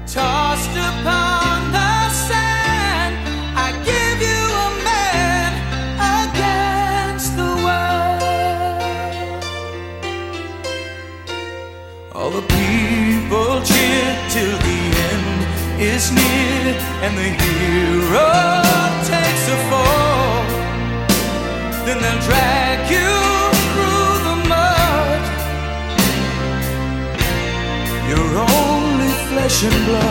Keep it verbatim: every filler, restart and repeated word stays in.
tossed upon the sand. I give you a man against the world. All the people cheer till the end is near, and the hero takes a fall. Then they'll drag you through the mud. You're only flesh and blood.